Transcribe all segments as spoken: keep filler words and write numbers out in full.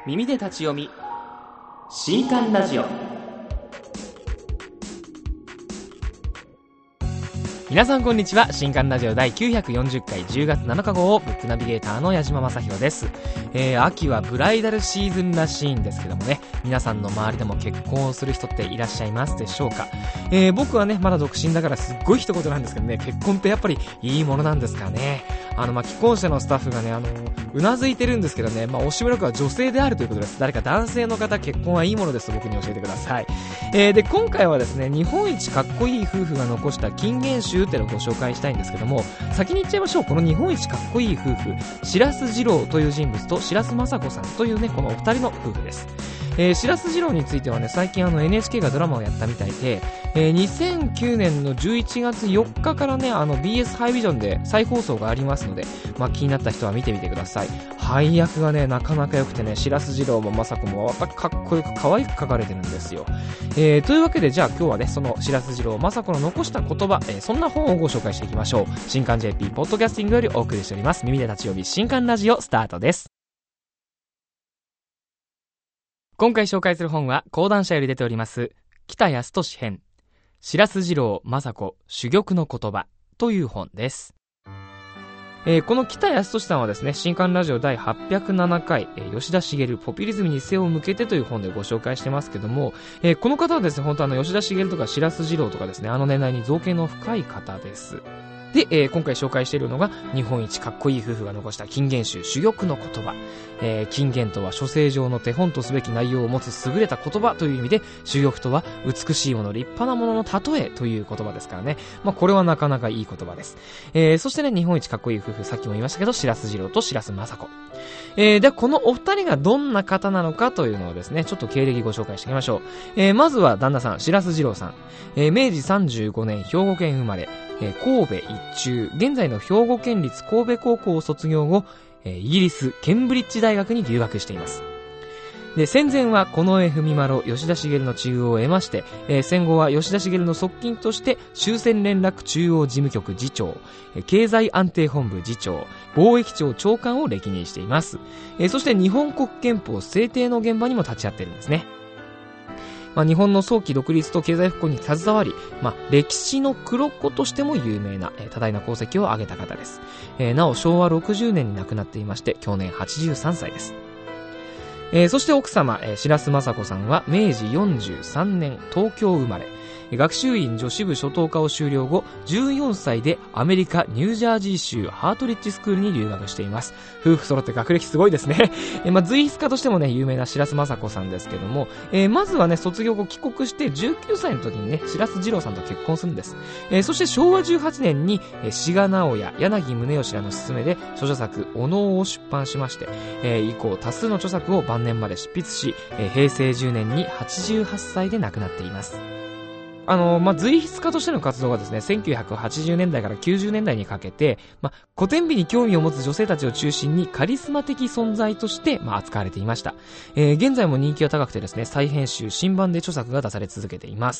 耳で立ち読み新刊ラジオ。皆さんこんにちは。新刊ラジオ第きゅうひゃくよんじゅっかいじゅうがつなのか号ブックナビゲーターの矢島正宏です。えー、秋はブライダルシーズンらしいんですけどもね、皆さんの周りでも結婚をする人っていらっしゃいますでしょうか。えー、僕はねまだ独身だからすっごい一言なんですけどね、結婚ってやっぱりいいものなんですかね。あのまあ既婚者のスタッフがねあのうなずいてるんですけどね、まあおしむらくは女性であるということです。誰か男性の方、結婚はいいものですと僕に教えてください。えー、で今回はですね、日本一かっこいい夫婦が残した金言集っていうのをご紹介したいんですけども、先に言っちゃいましょう。この日本一かっこいい夫婦、白洲二郎という人物と白洲雅子さんというねこのお二人の夫婦です。えー、白洲二郎についてはね最近あの エヌエイチケー がドラマをやったみたいで、えー、にせんきゅうねんのじゅういちがつよっかからねあの ビーエス ハイビジョンで再放送がありますので、まあ、気になった人は見てみてください。配役がねなかなか良くてね、白洲二郎も雅子もまたかっこよく可愛く描かれてるんですよ。えー、というわけでじゃあ今日はねその白洲二郎雅子の残した言葉、えー、そんな本をご紹介していきましょう。新刊 ジェーピー ポッドキャスティングよりお送りしております耳で立ち読み新刊ラジオスタートです。今回紹介する本は講談社より出ております北康俊編白洲二郎雅子珠玉の言葉という本です。えー、この北康俊さんはですね、新刊ラジオ第はっぴゃくななかい、えー、吉田茂ポピュリズムに背を向けてという本でご紹介してますけども、えー、この方はですね本当あの吉田茂とか白洲二郎とかですね、あの年代に造形の深い方です。で、えー、今回紹介しているのが日本一かっこいい夫婦が残した金言集珠玉の言葉。えー、金言とは書生上の手本とすべき内容を持つ優れた言葉という意味で、珠玉とは美しいもの立派なものの例えという言葉ですからね。まあこれはなかなかいい言葉です。えー、そしてね日本一かっこいい夫婦、さっきも言いましたけど白洲二郎と白洲雅子。えー、でこのお二人がどんな方なのかというのをですねちょっと経歴ご紹介していきましょう。えー、まずは旦那さん白洲二郎さん、えー、めいじさんじゅうごねん兵庫県生まれ、えー、神戸一中、現在の兵庫県立神戸高校を卒業後、えー、イギリスケンブリッジ大学に留学しています。で戦前は近衛文麿、吉田茂の中央を得まして、えー、戦後は吉田茂の側近として終戦連絡中央事務局次長、えー、経済安定本部次長、貿易庁長官を歴任しています。えー、そして日本国憲法制定の現場にも立ち会っているんですね。まあ、日本の早期独立と経済復興に携わり、まあ、歴史の黒子としても有名な、えー、多大な功績を挙げた方です。えー、なおしょうわろくじゅうねんに亡くなっていまして、去年はちじゅうさんさいです。えー、そして奥様、えー、白洲雅子さんはめいじよんじゅうさんねん東京生まれ、学習院女子部初等科を修了後じゅうよんさいでアメリカニュージャージー州ハートリッジスクールに留学しています。夫婦揃って学歴すごいですね。えー、まあ随筆家としてもね有名な白洲雅子さんですけども、えー、まずはね卒業後帰国してじゅうきゅうさいの時にね白洲二郎さんと結婚するんです。えー、そしてしょうわじゅうはちねんに、えー、志賀直哉、柳宗悦らの勧めで著書作お能を出版しまして、えー、以降多数の著作を晩年まで執筆し、えー、へいせいじゅうねんにはちじゅうはっさいで亡くなっています。あの、まあ、随筆家としての活動がですね、せんきゅうひゃくはちじゅうねんだいからきゅうじゅうねんだいにかけて、まあ、古典美に興味を持つ女性たちを中心にカリスマ的存在として、まあ、扱われていました。えー、現在も人気が高くてですね、再編集、新版で著作が出され続けています。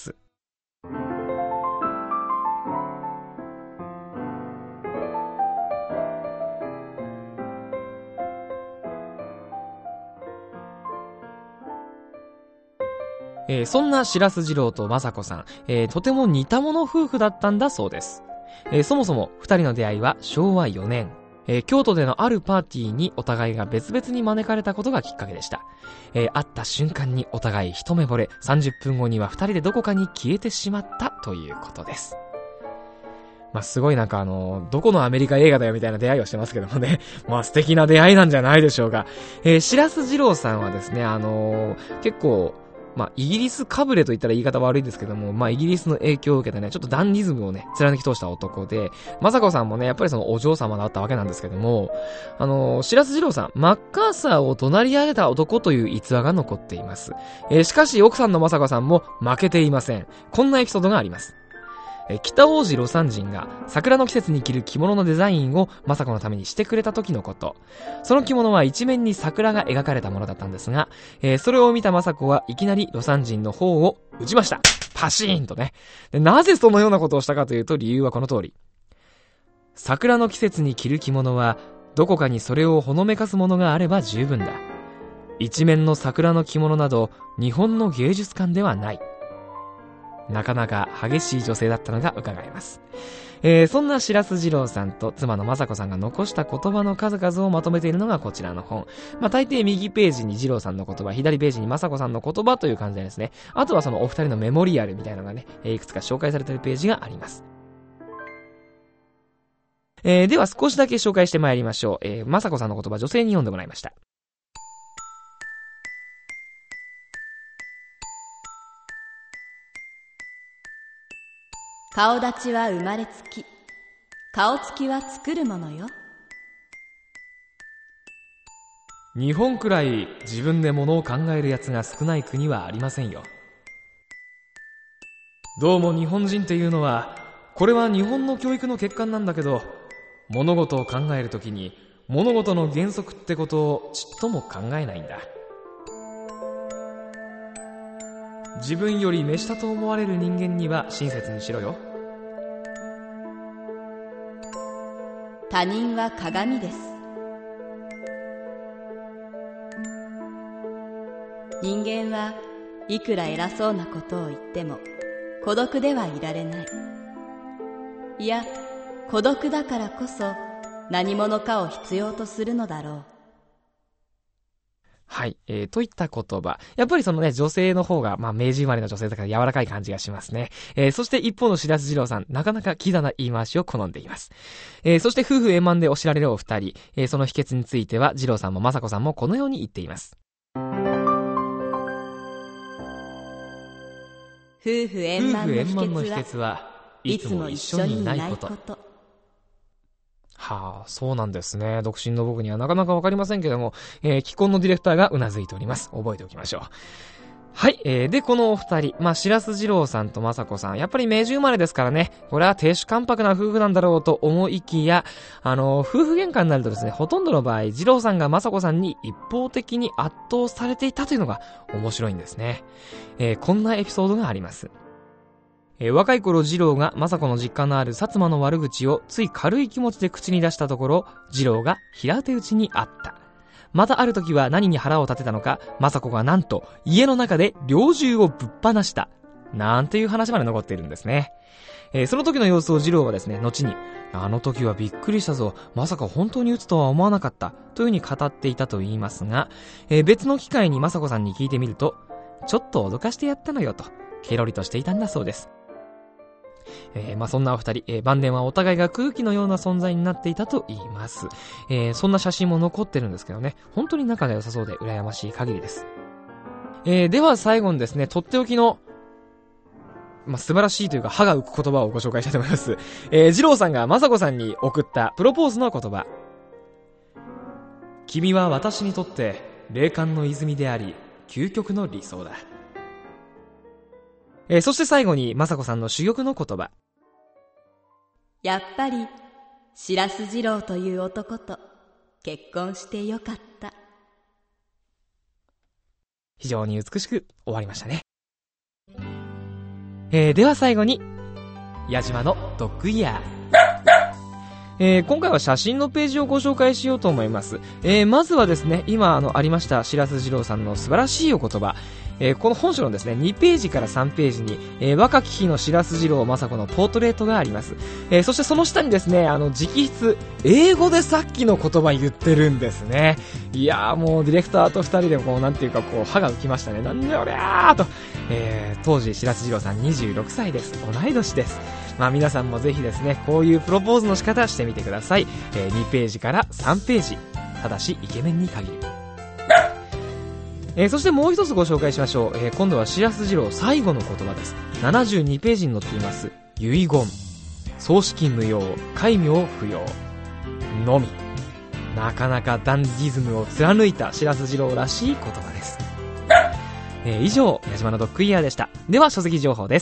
えー、そんな白洲二郎と雅子さん、えー、とても似た者夫婦だったんだそうです。えー、そもそも二人の出会いはしょうわよねん、えー、京都でのあるパーティーにお互いが別々に招かれたことがきっかけでした。えー、会った瞬間にお互い一目惚れ、さんじゅっぷんごには二人でどこかに消えてしまったということです。まあ、すごいなんかあのー、どこのアメリカ映画だよみたいな出会いをしてますけどもね。まあ、素敵な出会いなんじゃないでしょうか。えー、白洲二郎さんはですね、あのー、結構、まあ、イギリスかぶれと言ったら言い方悪いですけども、まあ、イギリスの影響を受けてね、ちょっとダンディズムをね、貫き通した男で、雅子さんもね、やっぱりそのお嬢様だったわけなんですけども、あのー、白洲二郎さん、マッカーサーを怒鳴り上げた男という逸話が残っています。えー、しかし、奥さんの雅子さんも負けていません。こんなエピソードがあります。北王子魯山人が桜の季節に着る着物のデザインを雅子のためにしてくれた時のこと。その着物は一面に桜が描かれたものだったんですが、えー、それを見た雅子はいきなり魯山人の方を撃ちました。パシーンとね。で、なぜそのようなことをしたかというと、理由はこの通り。桜の季節に着る着物はどこかにそれをほのめかすものがあれば十分だ。 一面の桜の着物など日本の芸術館ではない。なかなか激しい女性だったのが伺えます。えー、そんな白洲二郎さんと妻の雅子さんが残した言葉の数々をまとめているのがこちらの本。まあ、大抵右ページに二郎さんの言葉、左ページに雅子さんの言葉という感じでですね、あとはそのお二人のメモリアルみたいなのがね、いくつか紹介されているページがあります。えー、では少しだけ紹介してまいりましょう。えー、雅子さんの言葉、女性に読んでもらいました。 顔立ちは生まれつき、顔つきは作るものよ。 日本くらい自分で物を考えるやつが少ない国はありませんよ。どうも日本人っていうのは、これは日本の教育の欠陥なんだけど、物事を考えるときに物事の原則ってことをちっとも考えないんだ。自分より目下と思われる人間には親切にしろよ。 他人は鏡です。人間はいくら偉そうなことを言っても孤独ではいられない。いや、孤独だからこそ何者かを必要とするのだろう。 はい、えー、といった言葉。やっぱりそのね、女性の方が、まあ、明治生まれの女性だから柔らかい感じがしますね。えー、そして一方の白洲二郎さん、なかなかキザな言い回しを好んでいます。えー、そして夫婦円満でお知られるお二人、えー、その秘訣については、二郎さんも雅子さんもこのように言っています。 夫婦円満の秘訣はいつも一緒にいないこと。はあ、そうなんですね。独身の僕にはなかなかわかりませんけども、えー、既婚のディレクターがうなずいております。覚えておきましょう。はい、えー、で、このお二人、まあ、白洲二郎さんと雅子さん、やっぱり明治生まれですからね、これは亭主関白な夫婦なんだろうと思いきや、あの、夫婦喧嘩になるとですね、ほとんどの場合、二郎さんが雅子さんに一方的に圧倒されていたというのが面白いんですね。えー、こんなエピソードがあります。えー、若い頃二郎が雅子の実家のある薩摩の悪口をつい軽い気持ちで口に出したところ、二郎が平手打ちにあった。またある時は何に腹を立てたのか、雅子がなんと家の中で猟銃をぶっ放した。なんていう話まで残っているんですね。えー、その時の様子を二郎はですね、後に、あの時はびっくりしたぞ。まさか本当に撃つとは思わなかった。というふうに語っていたと言いますが、えー、別の機会に雅子さんに聞いてみると、ちょっと脅かしてやったのよと、ケロリとしていたんだそうです。えー、まあそんなお二人、えー、晩年はお互いが空気のような存在になっていたと言います。えー、そんな写真も残ってるんですけどね、本当に仲が良さそうで羨ましい限りです。えー、では最後にですね、とっておきの、まあ素晴らしいというか歯が浮く言葉をご紹介したいと思います。えー、二郎さんが雅子さんに送ったプロポーズの言葉。君は私にとって霊感の泉であり、究極の理想だ。えー、そして最後に雅子さんの珠玉の言葉。 やっぱり白洲二郎という男と結婚してよかった。 非常に美しく終わりましたね。えー、では最後に矢島のドッグイヤー。えー、今回は写真のページをご紹介しようと思います。えー、まずはですね、今あのありました白洲二郎さんの素晴らしいお言葉。えー、この本書のですね、にページからさんページに、えー、若き日の白洲二郎雅子のポートレートがあります。えー、そしてその下にですね、あの、直筆、英語でさっきの言葉言ってるんですね。いやーもうディレクターと二人でこう、なんていうかこう、歯が浮きましたね。なんで俺やーと。えー、当時白洲二郎さんにじゅうろくさいです。同い年です。まあ皆さんもぜひですね、こういうプロポーズの仕方してみてください。えー、にページからさんページ。ただし、イケメンに限る。えー、そしてもう一つご紹介しましょう。えー、今度は白洲二郎最後の言葉です。ななじゅうにページに載っています。遺言。葬式無用、戒名不要。のみ。なかなかダンディズムを貫いた白洲二郎らしい言葉です。えー、以上、矢島のドッグイヤーでした。では書籍情報です。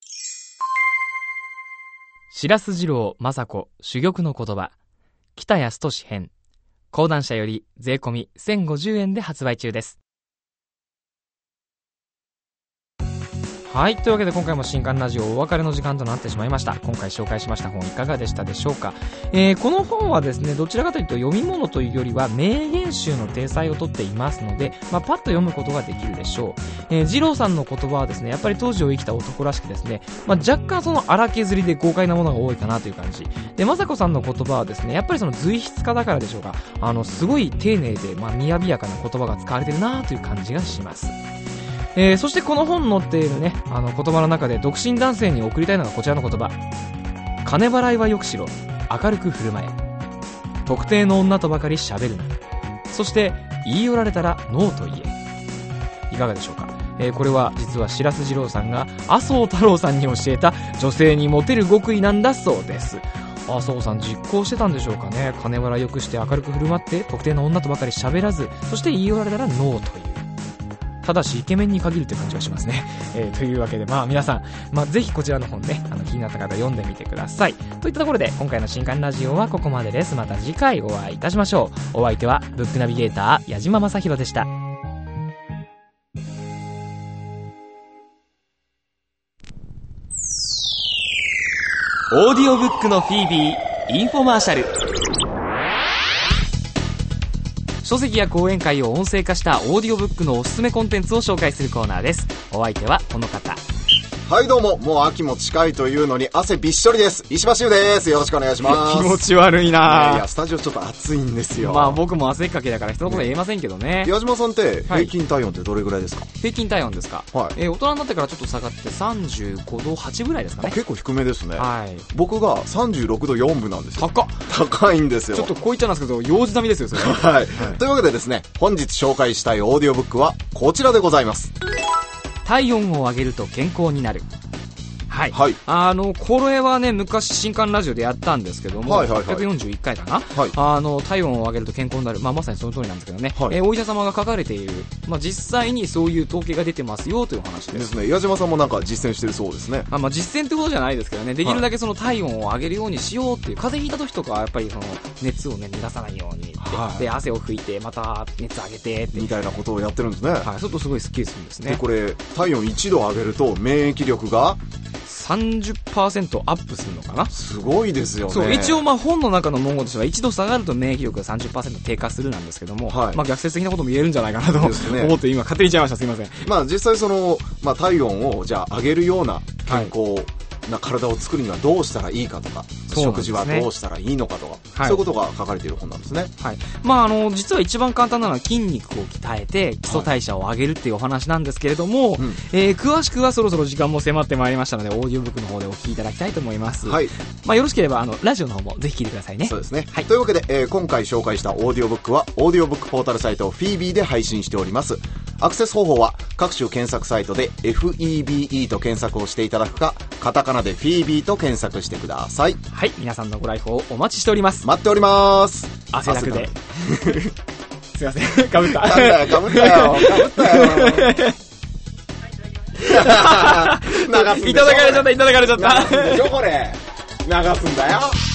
白洲二郎雅子珠玉の言葉、北谷俊編。講談社より税込みせんごじゅうえんで発売中です。 はい、というわけで今回も新刊ラジオお別れの時間となってしまいました。今回紹介しました本いかがでしたでしょうか。えー、この本はですね、どちらかというと読み物というよりは名言集の体裁をとっていますので、まあ、パッと読むことができるでしょう。えー、二郎さんの言葉はですね、やっぱり当時を生きた男らしくですね、まあ、若干その荒削りで豪快なものが多いかなという感じで、雅子さんの言葉はですね、やっぱりその随筆家だからでしょうか、あのすごい丁寧で、まあ、雅やかな言葉が使われてるなという感じがします。えー、そしてこの本に載っているね、あの言葉の中で独身男性に送りたいのがこちらの言葉。金払いはよくしろ、明るく振る舞え、特定の女とばかり喋るな、そして言い寄られたらノーと言え。いかがでしょうか。えー、これは実は白洲二郎さんが麻生太郎さんに教えた女性にモテる極意なんだそうです。麻生さん実行してたんでしょうかね。金払いよくして明るく振る舞って特定の女とばかり喋らず、そして言い寄られたらノーと言う。ただしイケメンに限るという感じがしますね。えー、というわけで、まあ皆さん、まあ、ぜひこちらの本ね、あの気になった方読んでみてください。といったところで今回の新刊ラジオはここまでです。また次回お会いいたしましょう。お相手はブックナビゲーター矢島正宏でした。オーディオブックのフィービーインフォマーシャル。書籍や講演会を音声化したオーディオブックのおすすめコンテンツを紹介するコーナーです。お相手はこの方。 はいどうも、もう秋も近いというのに汗びっしょりです。石橋優です。よろしくお願いします。 気持ち悪いな。 いや、スタジオちょっと暑いんですよ。 まあ僕も汗っかきだから人のこと言えませんけどね。 矢島さんって平均体温ってどれぐらいですか？ 平均体温ですか。はい。えー、大人になってからちょっと下がってさんじゅうごどはちぐらいですかね。 結構低めですね。 はい。 僕がさんじゅうろくどよんぶなんですよ。 高っ。 高いんですよ。 ちょっとこう言っちゃうんですけど、幼児並みですよ、それ。 はい。はい。というわけでですね、本日紹介したいオーディオブックはこちらでございます。 体温を上げると健康になる。はい、はい、あのこれはね昔新刊ラジオでやったんですけども、はいはいはい、ひゃくよんじゅういっかいかな、はい、あの体温を上げると健康になる、まあ、まさにその通りなんですけどね、はい、えー、お医者様が書かれている、まあ、実際にそういう統計が出てますよという話です。 ですね。矢島さんもなんか実践してるそうですね。 あ、まあ、実践ってことじゃないですけどね、できるだけその体温を上げるようにしようっていう、風邪ひいた時とかはやっぱりその熱をね逃がさないようにって、はい、で汗を拭いてまた熱上げてってみたいなことをやってるんですね。はい、 そうするとすごいスッキリするんですね。 でこれ体温いちど上げると免疫力がさんじゅっパーセント アップするのかな。 すごいですよね。 そう、一応まあ本の中の文言としては一度下がると免疫力が さんじゅっパーセント 低下するなんですけども、はい、まあ逆説的なことも言えるんじゃないかなと、ね、思って今勝手に言っちゃいました。すいません。まあ実際その、まあ、体温をじゃあ上げるような健康、はい、な体を作るにはどうしたらいいかとか、ね、食事はどうしたらいいのかとか、はい、そういうことが書かれている本なんですね。 はい。まああの実は一番簡単なのは筋肉を鍛えて基礎代謝を上げるっていうお話なんですけれども、はい、えー、詳しくはそろそろ時間も迫ってまいりましたのでオーディオブックの方でお聞きいただきたいと思います。はい。まあよろしければあのラジオの方もぜひ聞いてくださいね。 そうですね。はい。というわけで、えー、今回紹介したオーディオブックはオーディオブックポータルサイトフィービーで配信しております。アクセス方法は各種検索サイトで エフイービーイー と検索をしていただくか、カタカナでフィービーと検索してください。 はい、皆さんのご来訪お待ちしております。 待っております。 汗だくで。すいません、かぶった。 かぶったよ、かぶったよ。流すんでしょ。 いただかれちゃった、いただかれちゃった。 流すんでしょ、これ。流すんだよ。